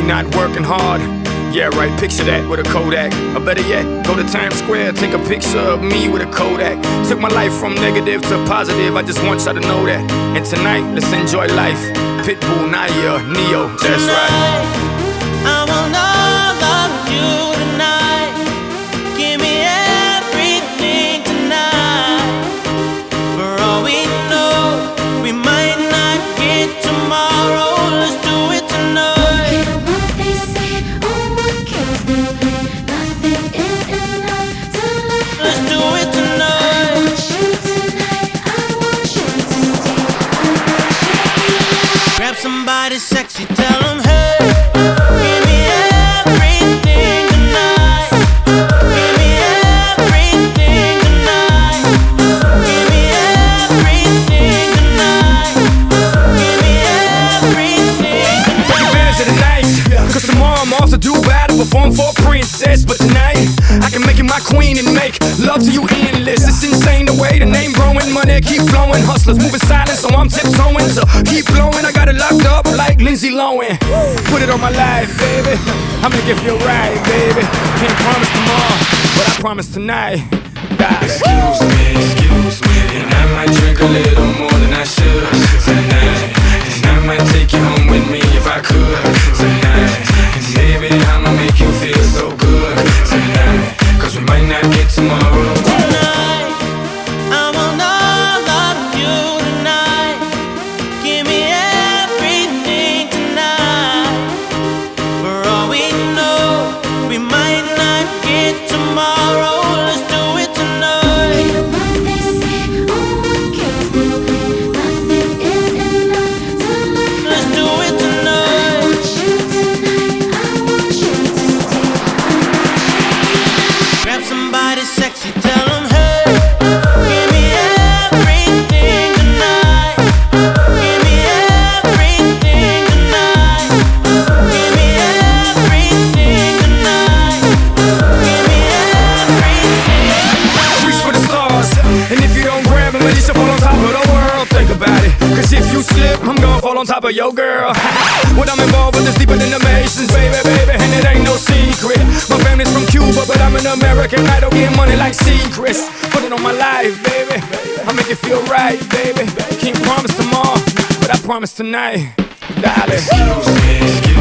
not working hard. Yeah, right, picture that with a Kodak. Or better yet, go to Times Square, take a picture of me with a Kodak. Took my life from negative to positive, I just want y'all to know that. And tonight, let's enjoy life. Pitbull, Naya, Neo, that's right. I want all of you tonight. Give me everything tonight. For all we know, we might not get tomorrow. Let's do it tonight. Somebody sexy, tell them, hey, give me everything tonight. Give me everything tonight. Give me everything tonight. Give me everything tonight. Take advantage of the night, cause tomorrow I'm off to Dubai to perform for a princess. But tonight, I can make you my queen and make love to you endless. It's insane the way the name growing, money keep flowing. Hustlers moving silent, so I'm tiptoeing. So keep blowing, I got it locked up like Lindsay Lohan. Put it on my life, baby. I'll make it feel right, baby. Can't promise tomorrow, but I promise tonight. Excuse me, and I might drink a little more than I should tonight. And I might take you home with me if I could tonight. And baby, I'ma make you feel so good tonight. Cause we might not get tomorrow. Tonight, I want all of you tonight. Give me everything tonight. For all we know, we might not get tomorrow. Let's do it tonight. Let's do it tonight. Grab somebody sexy, tell them, hey, give me everything tonight. Give me everything tonight. Give me everything tonight. Give me everything. Reach for the stars, and if you don't grab them, at least you'll fall on top of the world. Think about it, cause if you slip, I'm gonna fall on top of your girl. What I'm involved with is deeper than the Masons, baby, and it ain't no secret. My family's from Cuba, but I'm an American idol, getting money like secrets. Put it on my life, baby, I'll make it feel right, baby. Can't promise tomorrow, but I promise tonight, darling. Excuse me,